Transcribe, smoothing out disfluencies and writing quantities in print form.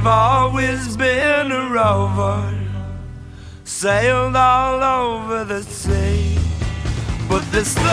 I've always been a rover, sailed all over the sea, but this